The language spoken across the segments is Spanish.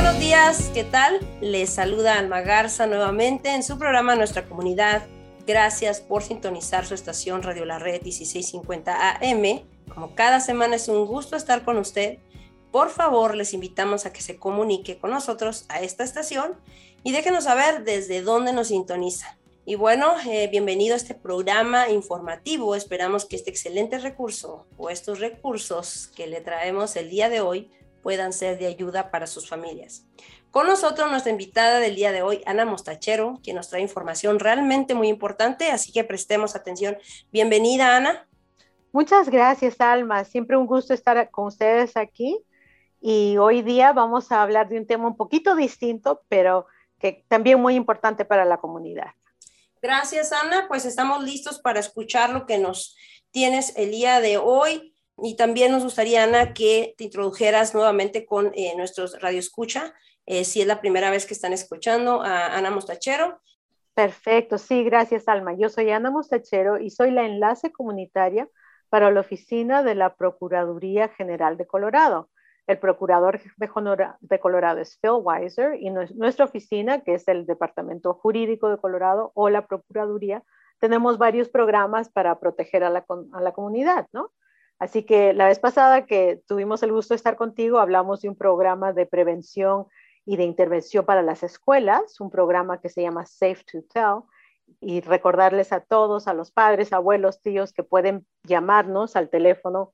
buenos días, ¿qué tal? Les saluda Alma Garza nuevamente en su programa Nuestra Comunidad. Gracias por sintonizar su estación Radio La Red 1650 AM. Como cada semana es un gusto estar con usted. Por favor, les invitamos a que se comunique con nosotros a esta estación y déjenos saber desde dónde nos sintoniza. Y bueno, bienvenido a este programa informativo. Esperamos que este excelente recurso o estos recursos que le traemos el día de hoy puedan ser de ayuda para sus familias. Con nosotros nuestra invitada del día de hoy, Ana Mostachero, quien nos trae información realmente muy importante, así que prestemos atención. Bienvenida, Ana. Muchas gracias, Alma. Siempre un gusto estar con ustedes aquí. Y hoy día vamos a hablar de un tema un poquito distinto, pero que también muy importante para la comunidad. Gracias, Ana. Pues estamos listos para escuchar lo que nos tienes el día de hoy. Y también nos gustaría, Ana, que te introdujeras nuevamente con nuestros radioescucha, si es la primera vez que están escuchando a Ana Mostachero. Perfecto, sí, gracias, Alma. Yo soy Ana Mostachero y soy la enlace comunitaria para la oficina de la Procuraduría General de Colorado. El procurador de Colorado es Phil Weiser y nuestra oficina, que es el Departamento Jurídico de Colorado o la Procuraduría, tenemos varios programas para proteger a la comunidad, ¿no? Así que la vez pasada que tuvimos el gusto de estar contigo, hablamos de un programa de prevención y de intervención para las escuelas, un programa que se llama Safe to Tell, y recordarles a todos, a los padres, abuelos, tíos, que pueden llamarnos al teléfono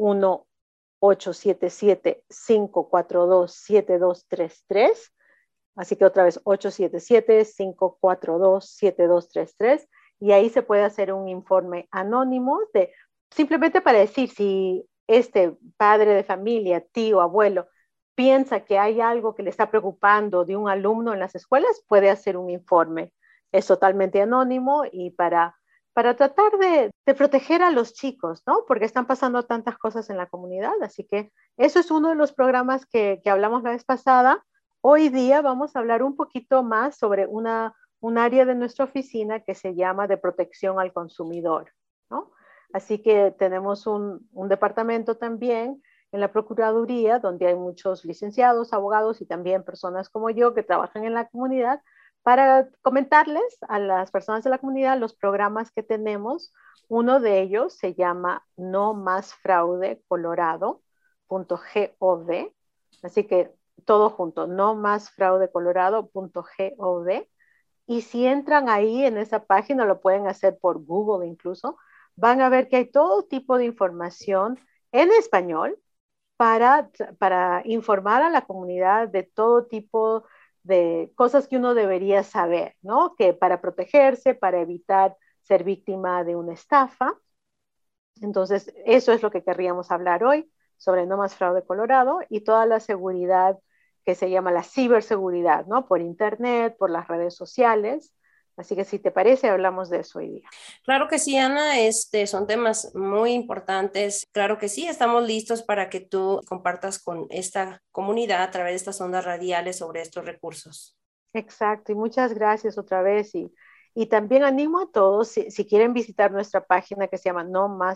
1-877-542-7233. Así que otra vez, 877-542-7233. Y ahí se puede hacer un informe anónimo simplemente para decir si este padre de familia, tío, abuelo, piensa que hay algo que le está preocupando de un alumno en las escuelas, puede hacer un informe. Es totalmente anónimo y para tratar de proteger a los chicos, ¿no? Porque están pasando tantas cosas en la comunidad. Así que eso es uno de los programas que hablamos la vez pasada. Hoy día vamos a hablar un poquito más sobre un área de nuestra oficina que se llama de protección al consumidor, ¿no? Así que tenemos un departamento también en la Procuraduría, donde hay muchos licenciados, abogados y también personas como yo que trabajan en la comunidad para comentarles a las personas de la comunidad los programas que tenemos. Uno de ellos se llama No Más Fraude Colorado.gov. Así que todo junto, No Más Fraude Colorado.gov. Y si entran ahí en esa página, lo pueden hacer por Google incluso, van a ver que hay todo tipo de información en español para informar a la comunidad de todo tipo de cosas que uno debería saber, ¿no? Que para protegerse, para evitar ser víctima de una estafa. Entonces, eso es lo que querríamos hablar hoy sobre No Más Fraude Colorado y toda la seguridad que se llama la ciberseguridad, ¿no? Por internet, por las redes sociales. Así que si te parece, hablamos de eso hoy día. Claro que sí, Ana, son temas muy importantes. Claro que sí, estamos listos para que tú compartas con esta comunidad a través de estas ondas radiales sobre estos recursos. Exacto, y muchas gracias otra vez. Y también animo a todos, si quieren visitar nuestra página que se llama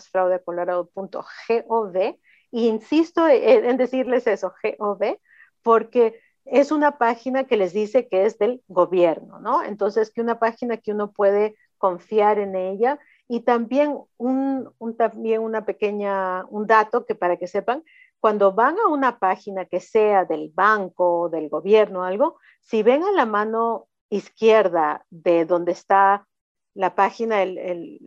nomásfraudecolorado.gov, y insisto en decirles eso, gov, porque es una página que les dice que es del gobierno, ¿no? Entonces, que una página que uno puede confiar en ella y también también un dato que para que sepan, cuando van a una página que sea del banco, del gobierno, algo, si ven a la mano izquierda de donde está la página, el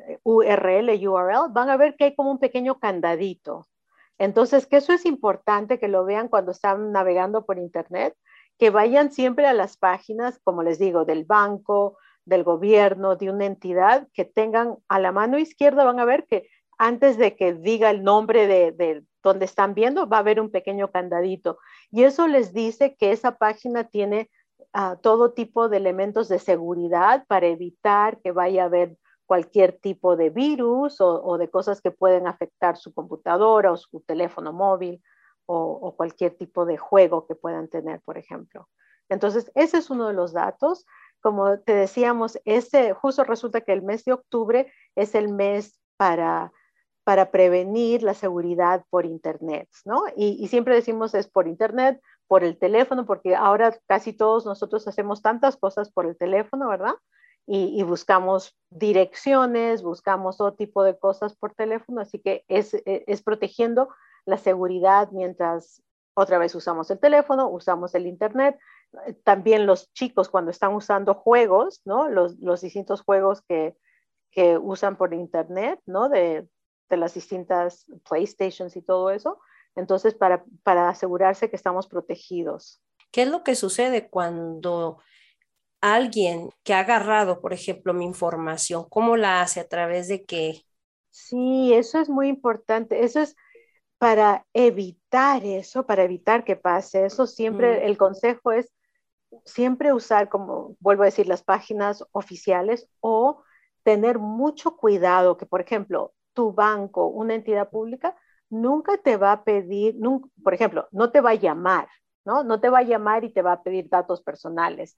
URL, van a ver que hay como un pequeño candadito. Entonces, que eso es importante que lo vean cuando están navegando por internet, que vayan siempre a las páginas, como les digo, del banco, del gobierno, de una entidad, que tengan a la mano izquierda, van a ver que antes de que diga el nombre de donde están viendo, va a haber un pequeño candadito. Y eso les dice que esa página tiene todo tipo de elementos de seguridad para evitar que vaya a haber cualquier tipo de virus o de cosas que pueden afectar su computadora o su teléfono móvil o cualquier tipo de juego que puedan tener, por ejemplo. Entonces, ese es uno de los datos. Como te decíamos, justo resulta que el mes de octubre es el mes para prevenir la seguridad por Internet, ¿no? Y siempre decimos es por Internet por el teléfono, porque ahora casi todos nosotros hacemos tantas cosas por el teléfono, ¿verdad? Y buscamos direcciones, buscamos todo tipo de cosas por teléfono, así que es protegiendo la seguridad mientras otra vez usamos el teléfono, usamos el internet. También los chicos cuando están usando juegos, ¿no? Los distintos juegos que usan por internet, ¿no? De las distintas PlayStations y todo eso. Entonces, para asegurarse que estamos protegidos. ¿Qué es lo que sucede cuando alguien que ha agarrado, por ejemplo, mi información, cómo la hace? ¿A través de qué? Sí, eso es muy importante. Eso es para evitar eso, para evitar que pase eso. Siempre el consejo es siempre usar, como vuelvo a decir, las páginas oficiales o tener mucho cuidado que, por ejemplo, tu banco, una entidad pública, nunca te va a pedir, nunca, por ejemplo, no te va a llamar, ¿no? No te va a llamar y te va a pedir datos personales.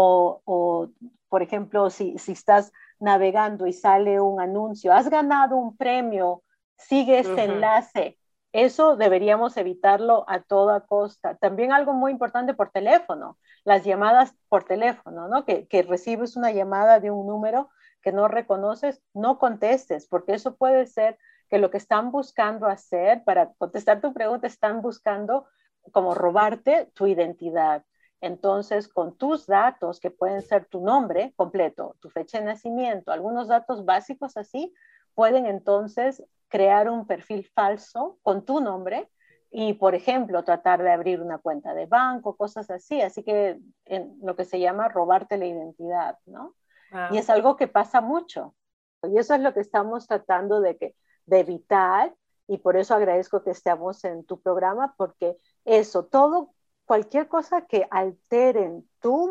O por ejemplo, si estás navegando y sale un anuncio, has ganado un premio, sigue este enlace. Eso deberíamos evitarlo a toda costa. También algo muy importante por teléfono, las llamadas por teléfono, ¿no? Que recibes una llamada de un número que no reconoces, no contestes, porque eso puede ser que lo que están buscando hacer para contestar tu pregunta, están buscando como robarte tu identidad. Entonces, con tus datos, que pueden ser tu nombre completo, tu fecha de nacimiento, algunos datos básicos así, pueden entonces crear un perfil falso con tu nombre y, por ejemplo, tratar de abrir una cuenta de banco, cosas así. Así que en lo que se llama robarte la identidad, ¿no? Y es algo que pasa mucho. Y eso es lo que estamos tratando de evitar. Y por eso agradezco que estemos en tu programa, porque eso, todo, cualquier cosa que alteren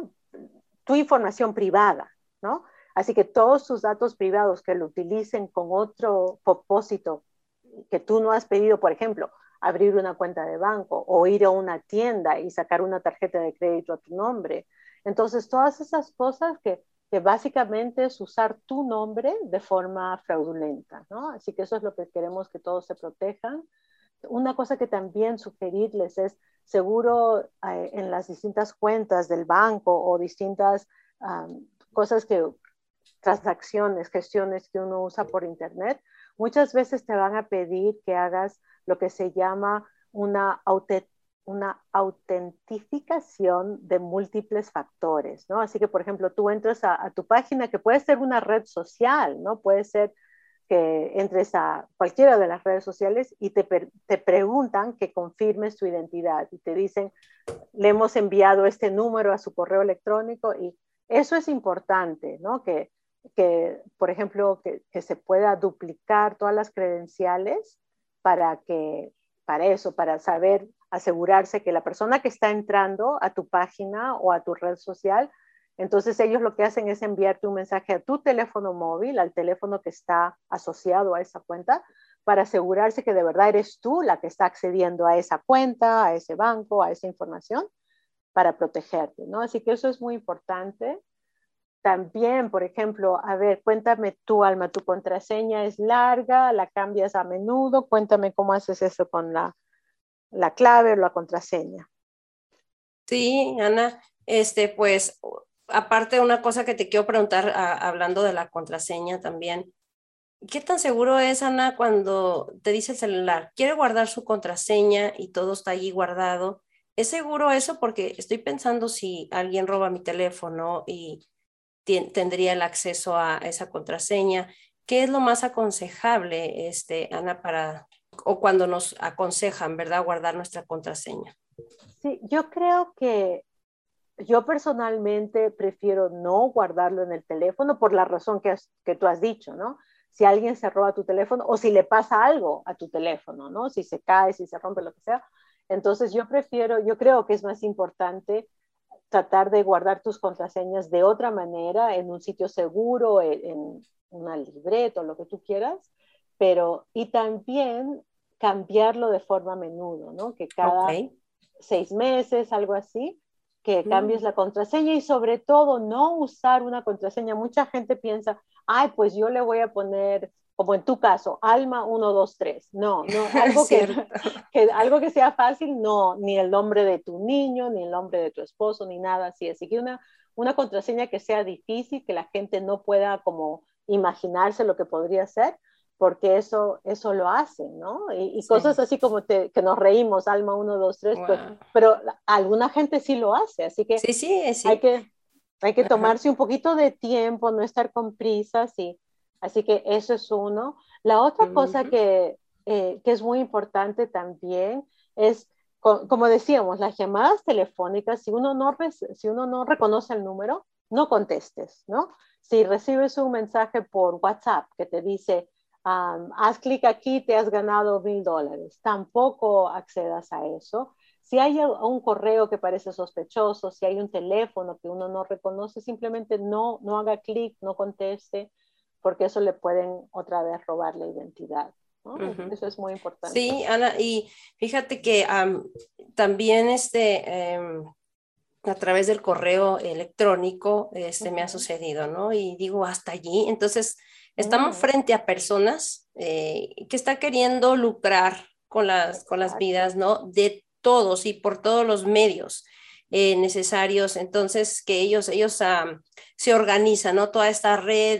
tu información privada, ¿no? Así que todos tus datos privados que lo utilicen con otro propósito que tú no has pedido, por ejemplo, abrir una cuenta de banco o ir a una tienda y sacar una tarjeta de crédito a tu nombre. Entonces, todas esas cosas que básicamente es usar tu nombre de forma fraudulenta, ¿no? Así que eso es lo que queremos, que todos se protejan. Una cosa que también sugerirles es seguro en las distintas cuentas del banco o distintas cosas transacciones, gestiones que uno usa por internet, muchas veces te van a pedir que hagas lo que se llama una autentificación de múltiples factores, ¿no? Así que, por ejemplo, tú entras a tu página, que puede ser una red social, ¿no? Puede ser que entres a cualquiera de las redes sociales y te preguntan que confirmes tu identidad y te dicen, le hemos enviado este número a su correo electrónico y eso es importante, ¿no? Por ejemplo, que se pueda duplicar todas las credenciales para eso, para saber, asegurarse que la persona que está entrando a tu página o a tu red social, entonces ellos lo que hacen es enviarte un mensaje a tu teléfono móvil, al teléfono que está asociado a esa cuenta, para asegurarse que de verdad eres tú la que está accediendo a esa cuenta, a ese banco, a esa información, para protegerte, ¿no? Así que eso es muy importante. También, por ejemplo, a ver, cuéntame tú, Alma, tu contraseña es larga, la cambias a menudo, cuéntame cómo haces eso con la clave o la contraseña. Sí, Ana, pues, aparte de una cosa que te quiero preguntar, hablando de la contraseña también, ¿qué tan seguro es, Ana, cuando te dice el celular, quiere guardar su contraseña y todo está allí guardado? ¿Es seguro eso? Porque estoy pensando si alguien roba mi teléfono y tendría el acceso a esa contraseña. ¿Qué es lo más aconsejable, Ana, o cuando nos aconsejan, ¿verdad?, guardar nuestra contraseña? Sí, yo creo que yo personalmente prefiero no guardarlo en el teléfono por la razón que tú has dicho, ¿no? Si alguien se roba tu teléfono o si le pasa algo a tu teléfono, ¿no? Si se cae, si se rompe, lo que sea. Entonces yo creo que es más importante tratar de guardar tus contraseñas de otra manera, en un sitio seguro, en una libreta o lo que tú quieras, y también cambiarlo de forma a menudo, ¿no? Que Ok. cada 6 meses, algo así, que cambies Mm. la contraseña y sobre todo no usar una contraseña. Mucha gente piensa, ay, pues yo le voy a poner como en tu caso, Alma 123. No, no, Cierto. algo que sea fácil, no, ni el nombre de tu niño, ni el nombre de tu esposo, ni nada así. Así que una contraseña que sea difícil, que la gente no pueda como imaginarse lo que podría ser, porque eso lo hacen, ¿no? Y Sí. cosas así como que nos reímos, Alma 123, pues, Wow. pero alguna gente sí lo hace, así que Sí, sí, hay sí. que, hay que Ajá. tomarse un poquito de tiempo, no estar con prisas, sí. Así que eso es uno. La otra cosa Ujú. que es muy importante también es, como decíamos, las llamadas telefónicas, si uno no reconoce el número, no contestes, ¿no? Si recibes un mensaje por WhatsApp que te dice, haz clic aquí, te has ganado $1,000, tampoco accedas a eso. Si hay un correo que parece sospechoso, si hay un teléfono que uno no reconoce, simplemente no haga clic, no conteste, porque eso le pueden otra vez robar la identidad, ¿no? Ujú. Eso es muy importante. Sí, Ana, y fíjate que también a través del correo electrónico me ha Ujú. sucedido, ¿no? Y digo, hasta allí. Entonces, estamos Mm, frente a personas que están queriendo lucrar con las exacto. vidas, ¿no? De todos y por todos los medios necesarios. Entonces, que ellos se organizan, ¿no? Toda esta red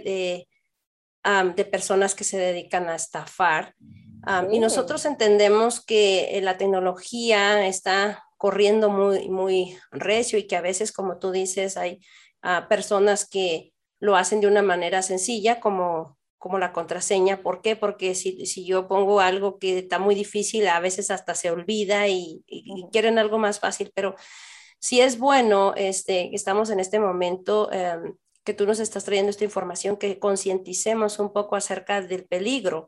de personas que se dedican a estafar. Y Sí, nosotros entendemos que la tecnología está corriendo muy, muy recio y que a veces, como tú dices, hay personas que lo hacen de una manera sencilla, como la contraseña. ¿Por qué? Porque si yo pongo algo que está muy difícil, a veces hasta se olvida y ujú, quieren algo más fácil, pero sí es bueno, que estamos en este momento, que tú nos estás trayendo esta información, que concienticemos un poco acerca del peligro,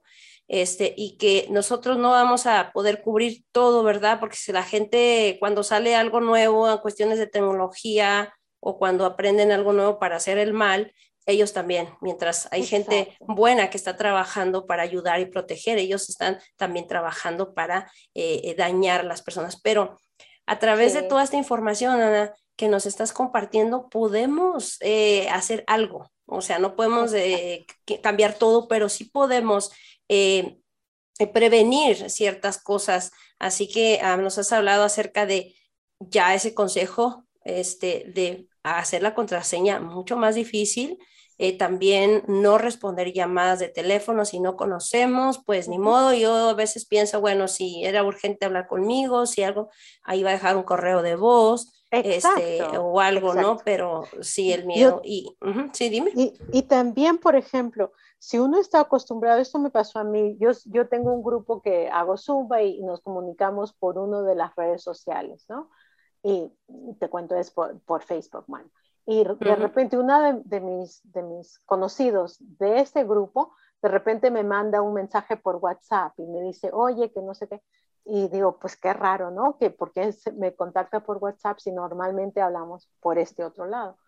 y que nosotros no vamos a poder cubrir todo, ¿verdad? Porque si la gente, cuando sale algo nuevo en cuestiones de tecnología o cuando aprenden algo nuevo para hacer el mal, ellos también, mientras hay gente exacto. buena que está trabajando para ayudar y proteger, ellos están también trabajando para dañar a las personas. Pero a través de Sí, toda esta información, Ana, que nos estás compartiendo, podemos hacer algo. O sea, no podemos exacto. cambiar todo, pero sí podemos eh, prevenir ciertas cosas. Así que nos has hablado acerca de ya ese consejo de hacer la contraseña mucho más difícil. También no responder llamadas de teléfono si no conocemos, pues ni Ujú, modo. Yo a veces pienso, bueno, si era urgente hablar conmigo, si algo, ahí va a dejar un correo de voz, exacto, o algo, ¿no? exacto. Pero sí, el Yo miedo. Sí, dime. Y también, por ejemplo, si uno está acostumbrado, esto me pasó a mí, yo tengo un grupo que hago Zumba y nos comunicamos por uno de las redes sociales, ¿no? Y te cuento, es por Facebook, man. Y de Ujú. repente una de mis conocidos de este grupo, de repente me manda un mensaje por WhatsApp y me dice, oye, que no sé qué. Y digo, pues qué raro, ¿no? Que por qué me contacta por WhatsApp si normalmente hablamos por este otro lado.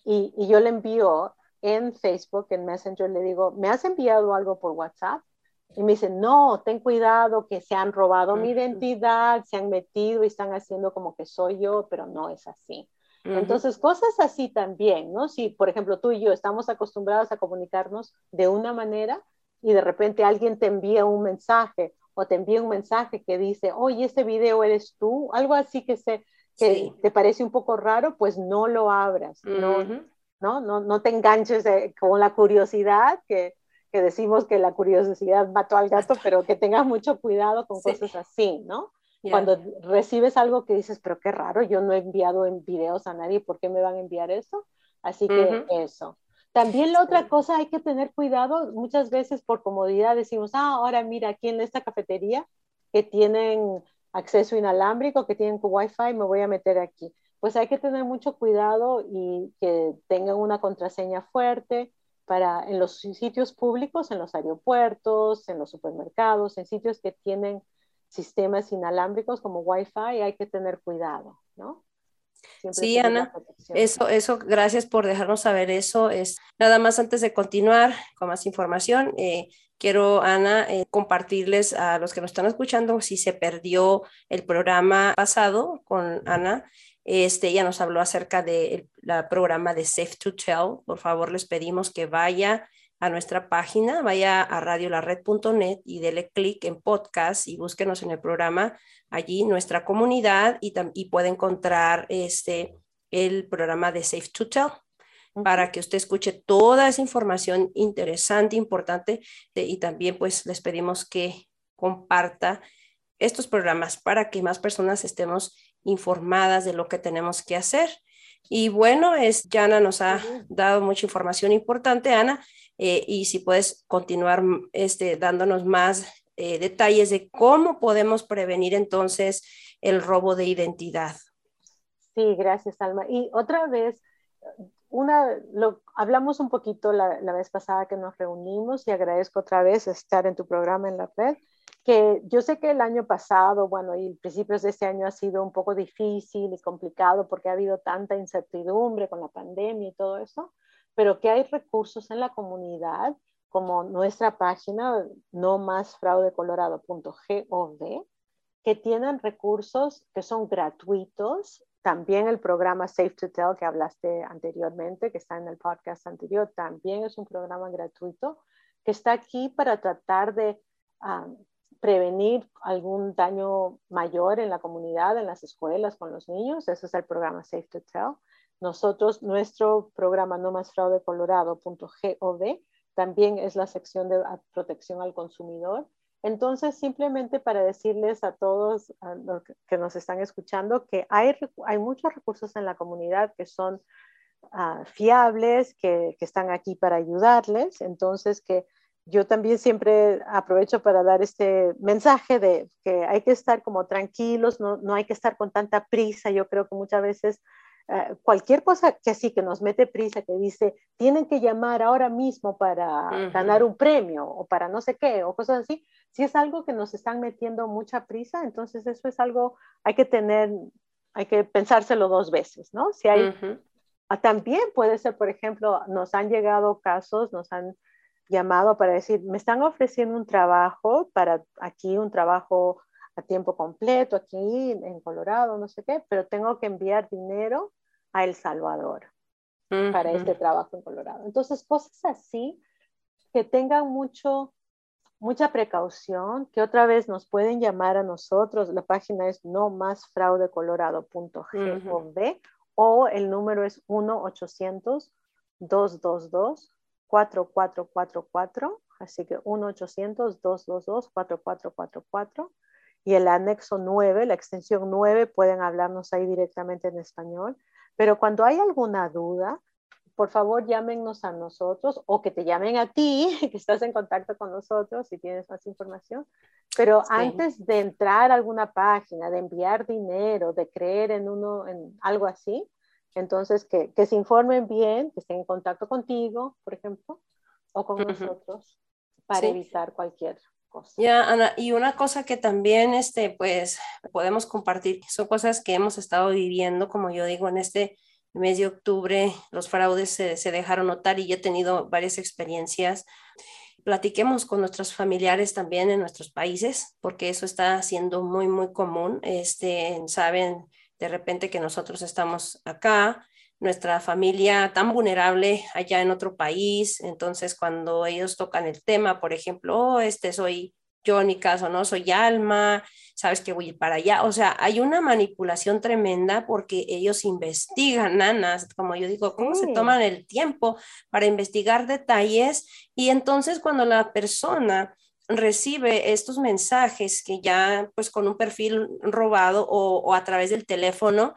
Y yo le envío en Facebook, en Messenger, le digo, ¿me has enviado algo por WhatsApp? Y me dice, no, ten cuidado que se han robado mi Ujú. identidad, se han metido y están haciendo como que soy yo, pero no es así. Ujú. Entonces, cosas así también, ¿no? Si, por ejemplo, tú y yo estamos acostumbrados a comunicarnos de una manera y de repente alguien te envía un mensaje o te envía un mensaje que dice, oye, ese video eres tú, algo así que Sí. te parece un poco raro, pues no lo abras, Ujú. no te enganches con la curiosidad, que decimos que la curiosidad mató al gato, pero que tengas mucho cuidado con Sí, cosas así, ¿no? ya. Cuando recibes algo que dices, pero qué raro, yo no he enviado en videos a nadie, ¿por qué me van a enviar eso? Así que Ujú. eso. También la otra cosa, hay que tener cuidado, muchas veces por comodidad decimos, ahora mira, aquí en esta cafetería que tienen acceso inalámbrico, que tienen Wi-Fi, me voy a meter aquí. Pues hay que tener mucho cuidado y que tengan una contraseña fuerte para en los sitios públicos, en los aeropuertos, en los supermercados, en sitios que tienen sistemas inalámbricos como Wi-Fi, hay que tener cuidado, ¿no? Siempre Sí, pedir la Ana, protección. gracias por dejarnos saber eso. Nada más antes de continuar con más información, quiero, Ana, compartirles a los que nos están escuchando si se perdió el programa pasado con Ana. Ella nos habló acerca del programa de Safe to Tell. Por favor, les pedimos que vaya a nuestra página, vaya a radiolared.net y dele clic en podcast y búsquenos en el programa allí, nuestra comunidad, y puede encontrar el programa de Safe to Tell para que usted escuche toda esa información interesante, importante, y también pues les pedimos que comparta estos programas para que más personas estemos informadas de lo que tenemos que hacer. Y bueno, Jana nos ha dado mucha información importante, Ana, y si puedes continuar dándonos más detalles de cómo podemos prevenir entonces el robo de identidad. Sí, gracias, Alma. Y otra vez, hablamos un poquito la vez pasada que nos reunimos y agradezco otra vez estar en tu programa en la red, que yo sé que el año pasado, bueno, y principios de este año ha sido un poco difícil y complicado porque ha habido tanta incertidumbre con la pandemia y todo eso, pero que hay recursos en la comunidad como nuestra página nomasfraudecolorado.gov que tienen recursos que son gratuitos. También el programa Safe to Tell que hablaste anteriormente, que está en el podcast anterior, también es un programa gratuito que está aquí para tratar de prevenir algún daño mayor en la comunidad, en las escuelas, con los niños. Ese es el programa Safe to Tell. Nuestro programa nomasfraudecolorado.gov también es la sección de protección al consumidor. Entonces, simplemente para decirles a todos los que nos están escuchando que hay muchos recursos en la comunidad que son fiables, que están aquí para ayudarles. Entonces, que yo también siempre aprovecho para dar este mensaje de que hay que estar como tranquilos, no hay que estar con tanta prisa. Yo creo que muchas veces cualquier cosa que sí, que nos mete prisa, que dice, tienen que llamar ahora mismo para ganar un premio o para no sé qué, o cosas así, si es algo que nos están metiendo mucha prisa, entonces eso es algo, hay que pensárselo dos veces, ¿no? Si hay, también puede ser, por ejemplo, nos han llegado casos, nos han llamado para decir, me están ofreciendo un trabajo para aquí, un trabajo a tiempo completo aquí en Colorado, no sé qué, pero tengo que enviar dinero a El Salvador para este trabajo en Colorado. Entonces, cosas así que tengan mucha precaución, que otra vez nos pueden llamar a nosotros. La página es nomasfraudecolorado.gov o el número es 1-800-222-4444. Así que 1-800-222-4444. Y el anexo 9, la extensión 9, pueden hablarnos ahí directamente en español. Pero cuando hay alguna duda, por favor llámenos a nosotros o que te llamen a ti, que estás en contacto con nosotros si tienes más información. Pero antes de entrar a alguna página, de enviar dinero, de creer en algo así, entonces que se informen bien, que estén en contacto contigo, por ejemplo, o con nosotros para evitar cualquier cosa. Ya, Ana, y una cosa que también pues podemos compartir, son cosas que hemos estado viviendo, como yo digo, en este mes de octubre, los fraudes se dejaron notar y yo he tenido varias experiencias. Platiquemos con nuestros familiares también en nuestros países, porque eso está siendo muy, muy común. Saben de repente que nosotros estamos acá, nuestra familia tan vulnerable allá en otro país, entonces cuando ellos tocan el tema, por ejemplo, soy yo en mi caso, ¿no? Soy Alma, sabes que voy a ir para allá, o sea, hay una manipulación tremenda porque ellos investigan, nanas, como yo digo, ¿cómo se toman el tiempo para investigar detalles? Y entonces cuando la persona recibe estos mensajes que ya pues con un perfil robado o a través del teléfono,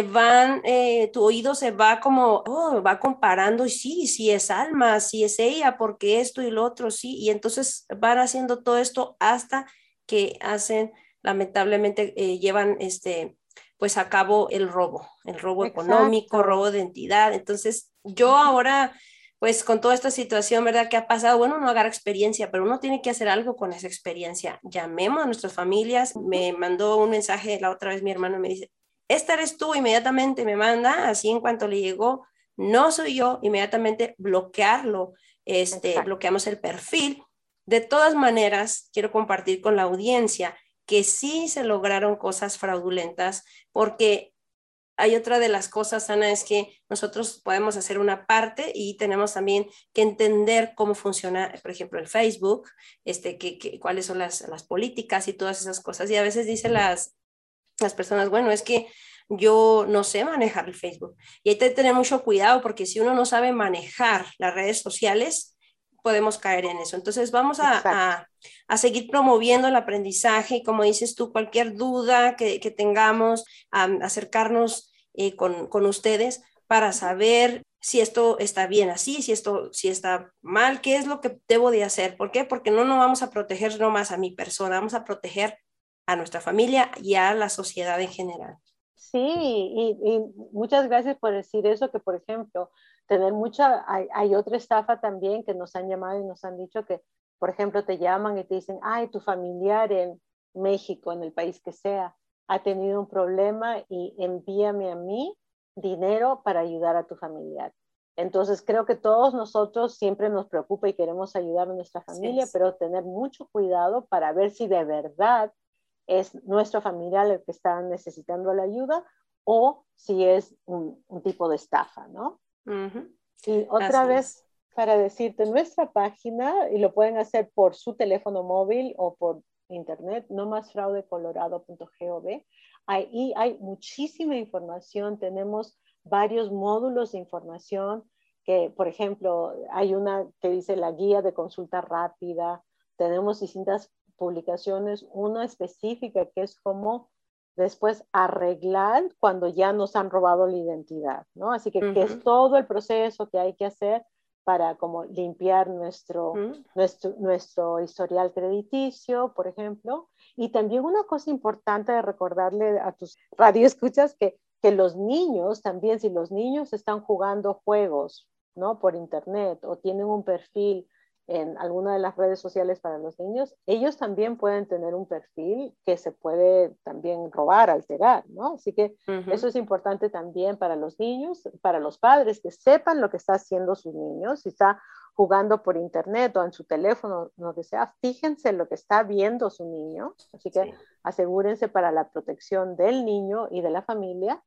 tu oído se va como, va comparando, y sí es Alma, sí es ella, porque esto y lo otro, sí, y entonces van haciendo todo esto hasta que lamentablemente llevan pues a cabo el robo económico, robo de identidad. Entonces yo ahora pues con toda esta situación, ¿verdad? Que ha pasado, bueno, uno agarra experiencia, pero uno tiene que hacer algo con esa experiencia. Llamemos a nuestras familias. Me mandó un mensaje la otra vez mi hermano y me dice, esta eres tú, inmediatamente me manda, así en cuanto le llegó, no soy yo, inmediatamente bloquearlo, bloqueamos el perfil. De todas maneras, quiero compartir con la audiencia que sí se lograron cosas fraudulentas, porque hay otra de las cosas, Ana, es que nosotros podemos hacer una parte y tenemos también que entender cómo funciona, por ejemplo, el Facebook, cuáles son las políticas y todas esas cosas. Y a veces dicen las personas, bueno, es que yo no sé manejar el Facebook. Y hay que tener mucho cuidado porque si uno no sabe manejar las redes sociales, podemos caer en eso. Entonces vamos a seguir promoviendo el aprendizaje y como dices tú, cualquier duda que tengamos, acercarnos con ustedes para saber si esto está bien así, si está mal, qué es lo que debo de hacer. ¿Por qué? Porque no nos vamos a proteger nomás a mi persona, vamos a proteger a nuestra familia y a la sociedad en general. Sí, y muchas gracias por decir eso, que por ejemplo, hay otra estafa también que nos han llamado y nos han dicho que, por ejemplo, te llaman y te dicen, ay, tu familiar en México, en el país que sea, ha tenido un problema y envíame a mí dinero para ayudar a tu familiar. Entonces, creo que todos nosotros siempre nos preocupa y queremos ayudar a nuestra familia, Sí. pero tener mucho cuidado para ver si de verdad es nuestro familiar el que está necesitando la ayuda o si es un tipo de estafa, ¿no? Uh-huh. Y otra Así es. vez, para decirte, nuestra página, y lo pueden hacer por su teléfono móvil o por internet, nomasfraudecolorado.gov, ahí hay muchísima información, tenemos varios módulos de información que, por ejemplo, hay una que dice la guía de consulta rápida, tenemos distintas publicaciones, una específica que es como después arreglar cuando ya nos han robado la identidad, ¿no? Así que es Uh-huh. todo el proceso que hay que hacer para como limpiar Uh-huh. nuestro historial crediticio, por ejemplo. Y también una cosa importante de recordarle a tus radioescuchas que los niños también, si los niños están jugando juegos, ¿no? Por internet o tienen un perfil en alguna de las redes sociales para los niños, ellos también pueden tener un perfil que se puede también robar, alterar, ¿no? Así que eso Uh-huh. es importante también para los niños, para los padres, que sepan lo que está haciendo sus niños, si está jugando por internet o en su teléfono, lo que sea, fíjense lo que está viendo su niño, así que Sí. asegúrense para la protección del niño y de la familia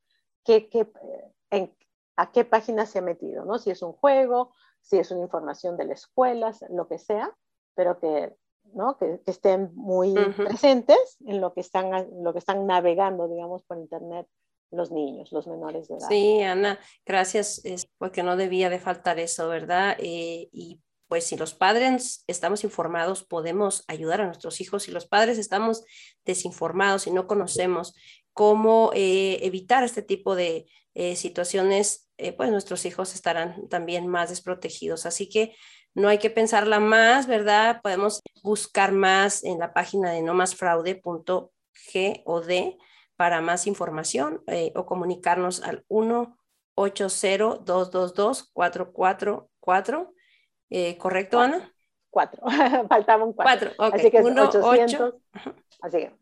en, a qué página se ha metido, ¿no? Si es un juego, si es una información de la escuela, lo que sea, pero que, ¿no? que estén muy Uh-huh. presentes en lo que están navegando, digamos, por internet los niños, los menores de edad. Sí, Ana, gracias, porque no debía de faltar eso, ¿verdad? Y pues si los padres estamos informados, podemos ayudar a nuestros hijos. Si los padres estamos desinformados y no conocemos cómo evitar este tipo de situaciones, pues nuestros hijos estarán también más desprotegidos. Así que no hay que pensarla más, ¿verdad? Podemos buscar más en la página de nomasfraude.gov para más información o comunicarnos al 1-800-222-444. ¿Correcto, Cuatro. Ana? Cuatro. Faltaban cuatro. 4, ok. Así que es 1-8. 800, así que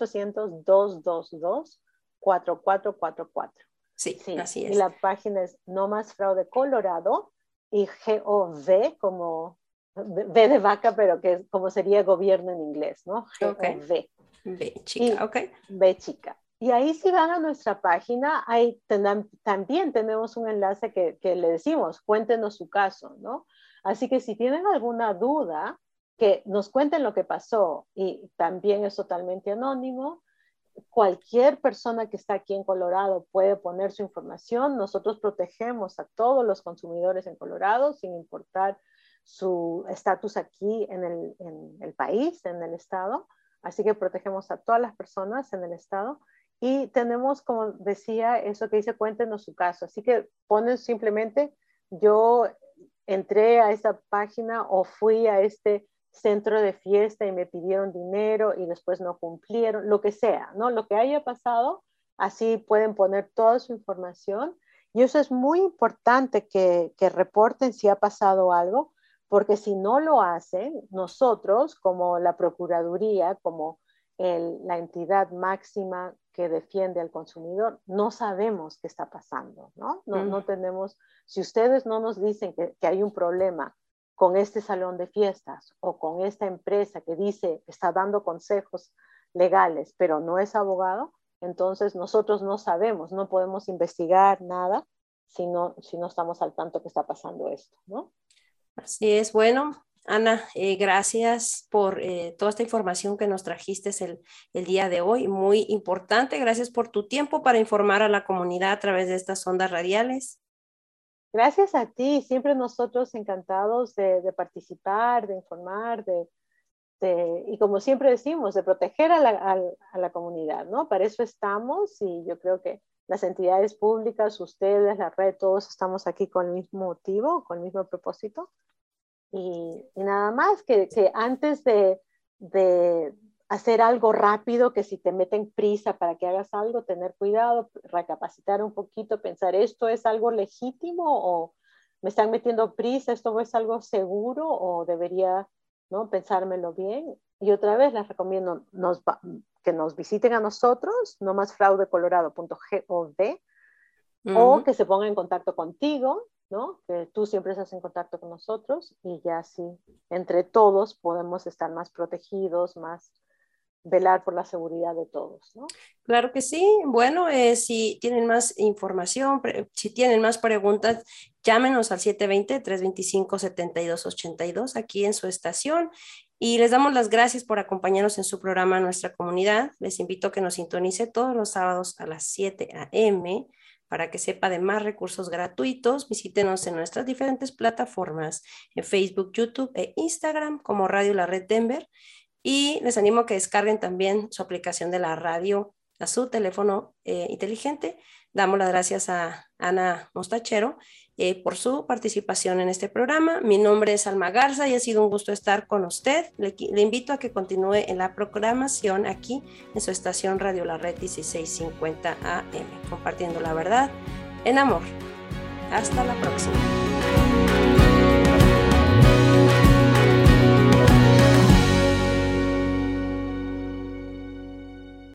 1-800-222-4444. Sí, Sí, así y es. la página es No Más Fraude Colorado y GOV como V de vaca, pero que es como sería gobierno en inglés, ¿no? Ok. GOV. B, chica, Y ok. B chica. Y ahí si van a nuestra página, ahí también tenemos un enlace que le decimos, cuéntenos su caso, ¿no? Así que si tienen alguna duda, que nos cuenten lo que pasó y también es totalmente anónimo. Cualquier persona que está aquí en Colorado puede poner su información. Nosotros protegemos a todos los consumidores en Colorado sin importar su estatus aquí en el país, en el estado. Así que protegemos a todas las personas en el estado. Y tenemos, como decía, eso que dice, cuéntenos su caso. Así que ponen simplemente, yo entré a esta página o fui a este centro de fiesta y me pidieron dinero y después no cumplieron, lo que sea, ¿no? Lo que haya pasado, así pueden poner toda su información. Y eso es muy importante que reporten si ha pasado algo, porque si no lo hacen, nosotros, como la Procuraduría, como la entidad máxima que defiende al consumidor, no sabemos qué está pasando, ¿no? No tenemos, si ustedes no nos dicen que hay un problema con este salón de fiestas o con esta empresa que dice, está dando consejos legales, pero no es abogado, Entonces nosotros no sabemos, no podemos investigar nada si no estamos al tanto que está pasando esto, ¿no? Así es. Bueno, Ana, gracias por toda esta información que nos trajiste el día de hoy, muy importante. Gracias por tu tiempo para informar a la comunidad a través de estas ondas radiales. Gracias a ti, siempre nosotros encantados de participar, de informar, y como siempre decimos, de proteger a la comunidad, ¿no? Para eso estamos, y yo creo que las entidades públicas, ustedes, la red, todos estamos aquí con el mismo motivo, con el mismo propósito. Y nada más que antes de hacer algo rápido, que si te meten prisa para que hagas algo, tener cuidado, recapacitar un poquito, pensar, ¿esto es algo legítimo o me están metiendo prisa? ¿Esto es algo seguro o debería, ¿no?, pensármelo bien? Y otra vez les recomiendo que nos visiten a nosotros, nomasfraudecolorado.gov, o que se pongan en contacto contigo, ¿no? Que tú siempre estás en contacto con nosotros, y ya así entre todos podemos estar más protegidos, más velar por la seguridad de todos, ¿no? Claro que sí. Bueno, si tienen más información, si tienen más preguntas, llámenos al 720-325-7282 aquí en su estación, y les damos las gracias por acompañarnos en su programa Nuestra Comunidad. Les invito a que nos sintonice todos los sábados a las 7 a.m. Para que sepa de más recursos gratuitos, visítenos en nuestras diferentes plataformas, en Facebook, YouTube e Instagram como Radio La Red Denver. Y les animo a que descarguen también su aplicación de la radio a su teléfono inteligente. Damos las gracias a Ana Mostachero por su participación en este programa. Mi nombre es Alma Garza y ha sido un gusto estar con usted. Le invito a que continúe en la programación aquí en su estación Radio La Red 1650 AM, compartiendo la verdad en amor. Hasta la próxima.